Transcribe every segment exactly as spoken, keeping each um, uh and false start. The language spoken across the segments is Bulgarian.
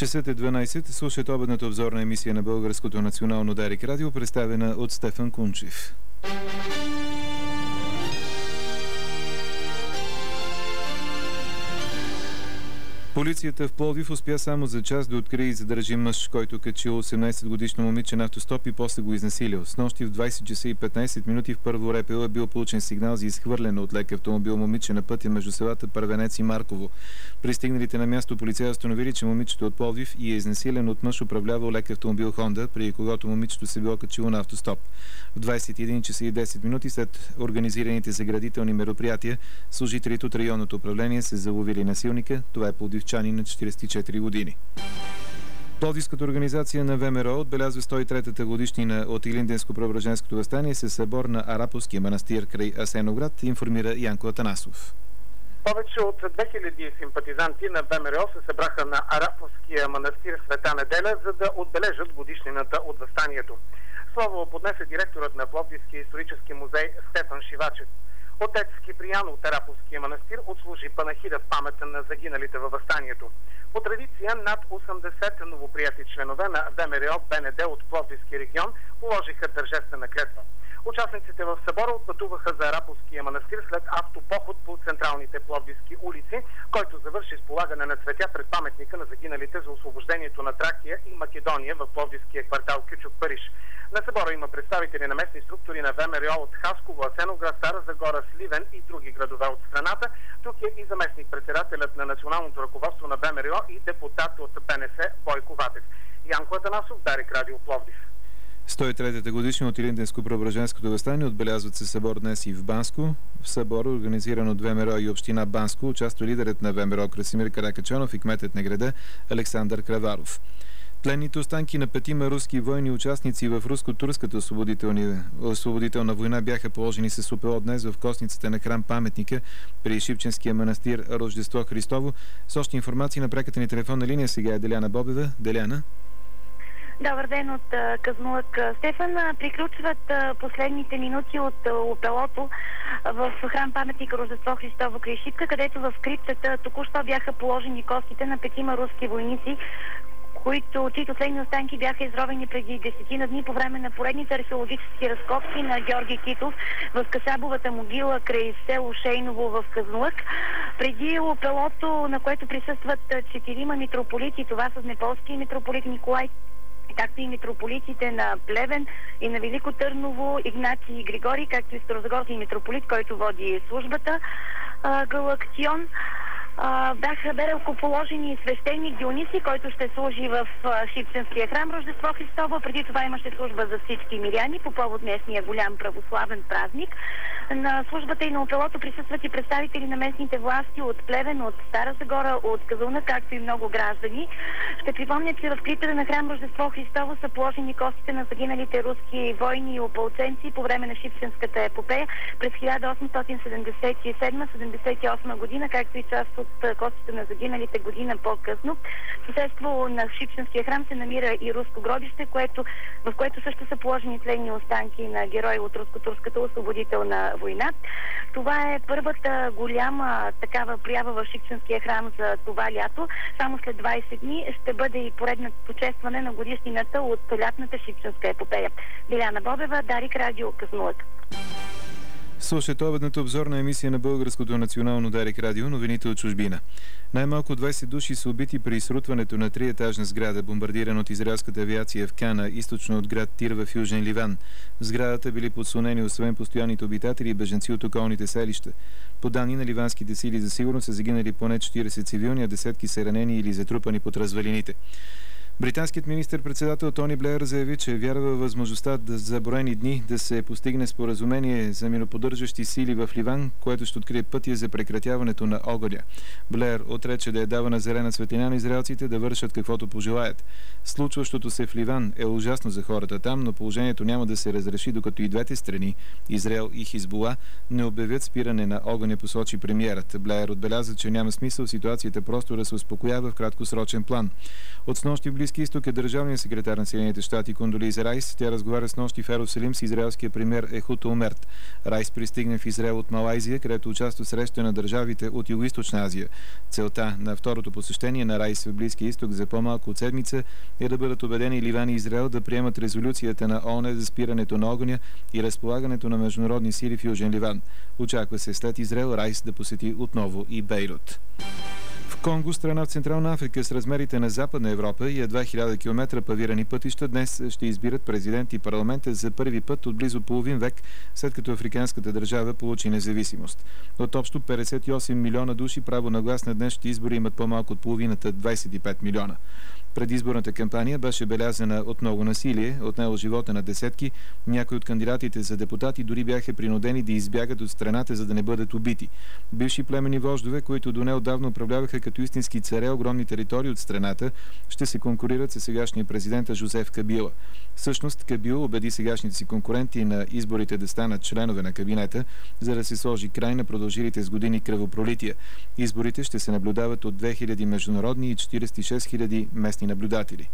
Часът е дванайсет. Слушат обедната обзорна емисия на Българското национално Дарик радио, представена от Стефан Кунчев. Полицията в Пловдив успя само за час да открие и задържи мъж, който качил осемнайсетгодишно момиче на автостоп и после го изнасилил. Снощи в двайсет часа и петнайсет минути в Първо РПУ е бил получен сигнал за изхвърлено от лек автомобил момиче на пътя между селата Първенец и Марково. Пристигналите на място полицаи установили, че момичето от Пловдив и е изнасилен от мъж, управлявал лек автомобил Хонда, при когото момичето се било качило на автостоп. В двайсет и един часа и десет минути след организираните заградителни мероприятия, служителите от районното управление се заловили насилника. Това е пловдивчанин на четирийсет и четири години. Пловдивската организация на ВМРО отбелязва сто и третата годишнина от Илинденско-Преображенското въстание със събор на Араповския манастир край Асеноград, информира Янко Атанасов. Повече от две хиляди симпатизанти на ВМРО се събраха на Араповския манастир Света неделя, за да отбележат годишнината от въстанието. Слово поднесе директорът на Пловдивския исторически музей Стефан Шивачев. Отец Киприян от Араповския манастир отслужи панахида в памет на загиналите във въстанието. По традиция над осемдесет новоприяти членове на ВМРО БНД от Пловдивския регион положиха тържествена клетва. Участниците в събора отпътуваха за Араповския манастир след автопоход по централните пловдивски улици, който завърши с полагане на цветя пред паметника на загиналите за освобождението на Тракия и Македония в пловдивския квартал Кючук, Париж. На събора има представители на местни структури на ВМРО от Хасково, Асеноград, Стара Загора, Сливен и други градове от страната. Тук е и заместник-председателят на националното ръководство на ВМРО и депутат от БНС Бойко Ватев. Янко Атанасов, Дарик радио, Пловдив. сто и третата годишна от Илинденско-Преображенското въстание отбелязват се събор днес и в Банско. В събора, организиран от ВМРО и община Банско, участва лидерът на ВМРО Красимир Каракачанов и кметът на града Александър Краваров. Пленните останки на петима руски военни участници в руско-турската освободителна война бяха положени с УПО днес в костницата на храм паметника при Шипченския манастир Рождество Христово. С още информации на преката ни телефонна линия сега е Деляна Бобева. Деляна. Добър ден от Казанлък. Стефан, приключват последните минути от УПО-то в храм паметник Рождество Христово край Шипка, където в криптата току-що бяха положени костите на петима руски войници, които, чието следни останки бяха изровени преди десетина дни по време на поредните археологически разкопки на Георги Титов в Касабовата могила край село Шейново в Казанлък. Преди УПО-то, на което присъстват четирима митрополити, това с неполския митрополит Николай, както и митрополитите на Плевен и на Велико Търново, Игнатий и Григорий, както и старозагорски митрополит, който води службата Галактион. Uh, бяха бе ръкоположени свещеник Дионисий, който ще служи в uh, Шипченския храм Рождество Христово. Преди това имаше служба за всички миряни по повод днешния голям православен празник. На службата и на УПО-то присъстват и представители на местните власти от Плевен, от Стара Загора, от Казанлък, както и много граждани. Ще припомня, че в криптата на храм Рождество Христово са положени костите на загиналите руски войни и ополченци по време на Шипченската епопея през хиляда осемстотин седемдесет и седма - седемдесет и осма година, както и част от костите на загиналите година по-късно. В съседство на Шипченския храм се намира и руско гробище, което, в което също са положени следни останки на герои от руско-турската освободителна война. Това е първата голяма такава проява в Шипченския храм за това лято. Само след двайсет дни ще бъде и поредното почестване на годишнината от лятната Шипченска епопея. Деляна Бобева, Дарик радио, Казанлък. Слушайте обедната обзорна емисия на Българското национално Дарик радио, новините от чужбина. Най-малко двайсет души са убити при срутването на триетажна сграда, бомбардирана от израелската авиация в Кана, източно от град Тир в Южен Ливан. В сградата били подслонени освен постоянните обитатели и бежанци от околните селища. По данни на ливанските сили за сигурност са загинали поне четирийсет цивилни, а десетки са ранени или затрупани под развалините. Британският министър-председател Тони Блеер заяви, че вярва във възможността да за броени дни да се постигне споразумение за миноподдържащи сили в Ливан, което ще открие пътя за прекратяването на огъня. Блеер отрече да е давана зелена светлина на израелците да вършат каквото пожелаят. Случващото се в Ливан е ужасно за хората там, но положението няма да се разреши, докато и двете страни, Израел и Хизбула, не обявят спиране на огъня, посочи премиерът. Блеер отбеляза, че няма смисъл ситуацията просто да се успокоява в краткосрочен план. От снощи в Близки изток е държавният секретар на Съединените щати Кондолиза Райс. Тя разговаря с нощи в Йерусалим с израелския премиер Ехуд Олмерт. Райс пристигна в Израел от Малайзия, където участва в среща на държавите от Югоизточна Азия. Целта на второто посещение на Райс в Близки изток за по-малко от седмица е да бъдат убедени Ливан и Израел да приемат резолюцията на ООН за спирането на огъня и разполагането на международни сили в Южен Ливан. Очаква се след Израел Райс да посети отново и Бейрут. В Конго, страна в Централна Африка с размерите на Западна Европа и едва хиляда километра павирани пътища, днес ще избират президент и парламента за първи път от близо половин век, след като африканската държава получи независимост. От общо петдесет и осем милиона души право на глас на днешните избори имат по-малко от половината, двадесет и пет милиона. Предизборната кампания беше белязана от много насилие, отнело живота на десетки. Някои от кандидатите за депутати дори бяха принудени да избягат от страната, за да не бъдат убити. Бивши племени вождове, които до неотдавна управляваха като истински царе огромни територии от страната, ще се конкурират с сегашния президент Жозеф Кабила. Всъщност Кабил убеди сегашните си конкуренти на изборите да станат членове на кабинета, за да се сложи край на продължилите с години кръвопролития. Изборите ще се наблюдават от две хиляди международни и четиридесет и шест хиляди местни наблюдатели.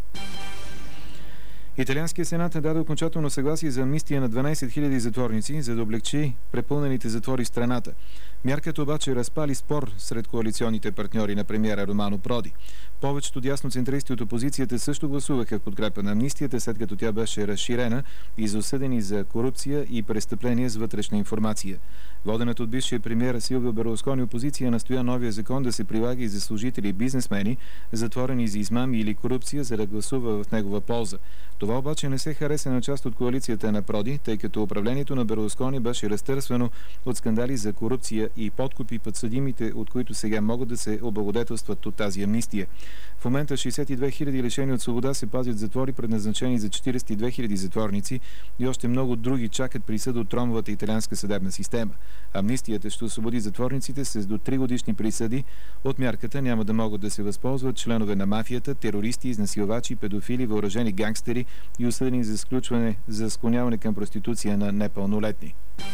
Италианският сенат е даде окончателно съгласие за амнистия на дванадесет хиляди затворници, за да облегчи препълнените затвори в страната. Мярката обаче разпали спор сред коалиционните партньори на премиера Романо Проди. Повечето дясноцентристи от опозицията също гласуваха в подкрепа на амнистията, след като тя беше разширена и за осъдени за корупция и престъпления с вътрешна информация. Водената от бившия премиер Силвио Берлускони опозиция настоя новия закон да се прилага и за служители и бизнесмени, затворени за измами или корупция, за да гласува в негова полза. Това обаче не се хареса на част от коалицията на Проди, тъй като управлението на Берлускони беше разтърсвано от скандали за корупция и подкупи подсъдимите, от които сега могат да се облагодетелстват от тази амнистия. В момента шейсет и две хиляди лишени от свобода се пазят в затвори, предназначени за четиридесет и две хиляди затворници, и още много други чакат присъда от тромовата италианска съдебна система. Амнистията ще освободи затворниците с до три годишни присъди. От мярката няма да могат да се възползват членове на мафията, терористи, изнасилвачи, педофили, въоръжени гангстери и осъдени за сключване за склоняване към проституция на непълнолетни.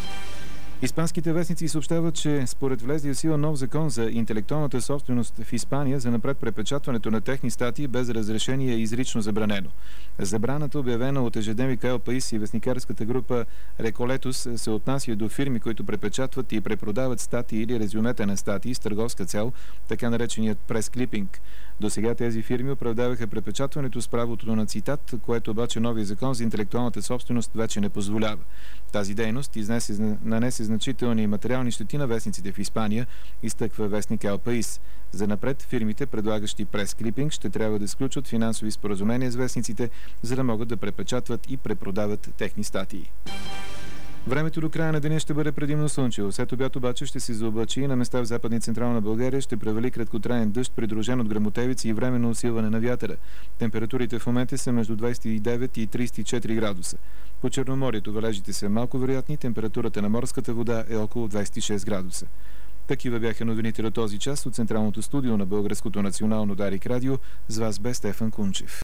Испанските вестници съобщават, че според влезлия в сила нов закон за интелектуалната собственост в Испания, за напред препечатването на техни статии без разрешение е изрично забранено. Забраната, обявена от ежедневника Ел Паис и вестникарската група Реколетус, се отнася до фирми, които препечатват и препродават статии или резюмета на статии с търговска цел, така нареченият прес-клипинг. До сега тези фирми оправдаваха препечатването с правото на цитат, което обаче новия закон за интелектуалната собственост вече не позволява. Тази дейност изнесе, нанесе значителни материални щети на вестниците в Испания, изтъква вестник Ел Паис. Занапред фирмите, предлагащи прес-клипинг, ще трябва да сключват финансови споразумения с вестниците, за да могат да препечатват и препродават техни статии. Времето до края на деня ще бъде предимно слънчево. След обяд обаче ще се заоблачи и на места в Западна и Централна България ще превали краткотраен дъжд, придружен от гръмотевици и временно усилване на вятъра. Температурите в момента са между двадесет и девет и тридесет и четири градуса. По Черноморието валежите са малко вероятни, температурата на морската вода е около двадесет и шест градуса. Такива бяха новините до този час от Централното студио на Българското национално Дарик радио. С вас бе Стефан Кунчев.